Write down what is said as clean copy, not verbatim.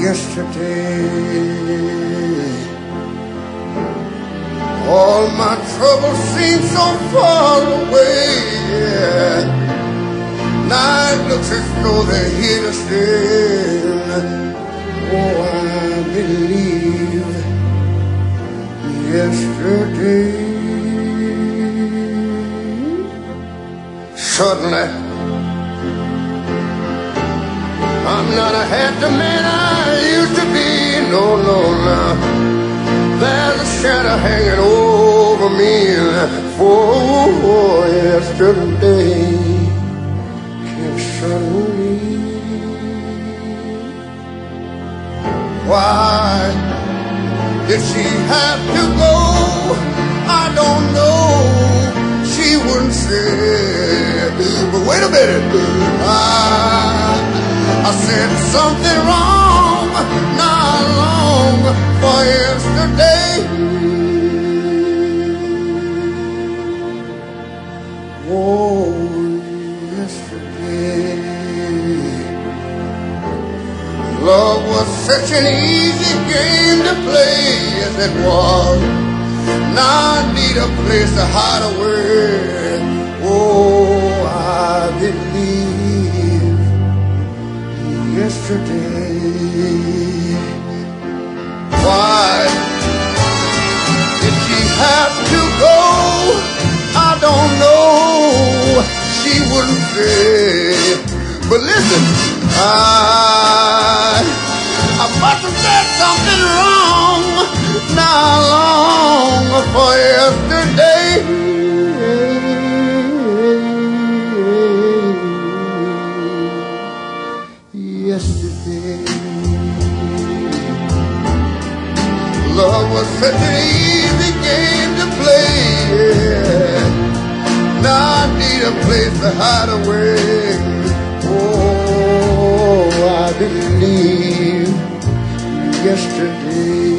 yesterday. All my troubles seem so far away. Night looks as though they're here to stay. Oh, I believe yesterday. Suddenly, I'm not a happy man I used to be. No, no, no. There's a shadow hanging over me. Oh, yesterday came suddenly. Why did she have to go? I don't know. She wouldn't say. But wait a minute. I said something wrong not long for yesterday. Oh, yesterday. Love was such an easy game to play as it was. Now I need a place to hide away. Oh, I believe yesterday. Why did she have to go? I don't know. She wouldn't say. But listen, I must have said something wrong not long for yesterday. Yesterday, love was such an easy game to play. Now I need a place to hide away. Oh, I believe yesterday.